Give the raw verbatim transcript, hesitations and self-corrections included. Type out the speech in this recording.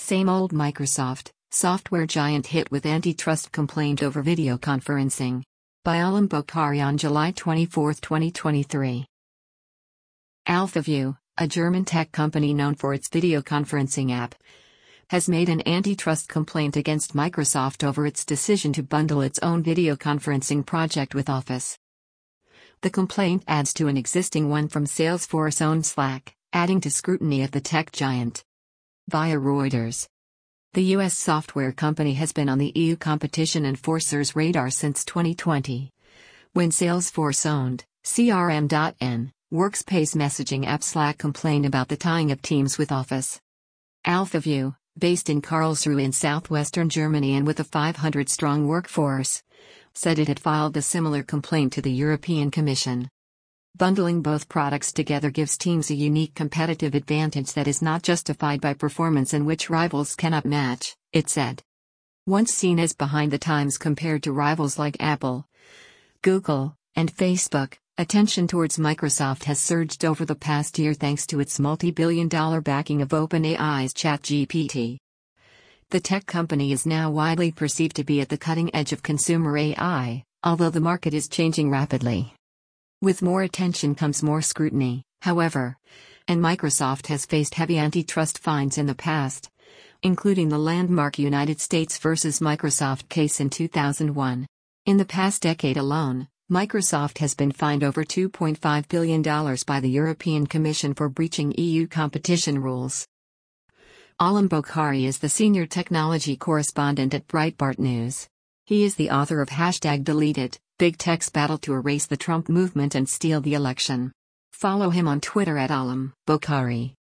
Same old Microsoft, software giant hit with antitrust complaint over video conferencing. By Alam Bokhari on July twenty-fourth, twenty twenty-three. AlphaView, a German tech company known for its video conferencing app, has made an antitrust complaint against Microsoft over its decision to bundle its own video conferencing project with Office. The complaint adds to an existing one from Salesforce-owned Slack, adding to scrutiny of the tech giant. Via Reuters. The U S software company has been on the E U competition enforcer's radar since twenty twenty, when Salesforce-owned C R M dot N workspace messaging app Slack complained about the tying of Teams with Office. AlphaView, based in Karlsruhe in southwestern Germany and with a five hundred strong workforce, said it had filed a similar complaint to the European Commission. Bundling both products together gives Teams a unique competitive advantage that is not justified by performance and which rivals cannot match, it said. Once seen as behind the times compared to rivals like Apple, Google, and Facebook, attention towards Microsoft has surged over the past year thanks to its multi-billion dollar backing of OpenAI's ChatGPT. The tech company is now widely perceived to be at the cutting edge of consumer A I, although the market is changing rapidly. With more attention comes more scrutiny, however, and Microsoft has faced heavy antitrust fines in the past, including the landmark United States versus Microsoft case in two thousand one. In the past decade alone, Microsoft has been fined over two point five billion dollars by the European Commission for breaching E U competition rules. Alam Bokhari is the senior technology correspondent at Breitbart News. He is the author of Hashtag Deleted, Big Tech's Battle to Erase the Trump Movement and Steal the Election. Follow him on Twitter at Alam Bokhari.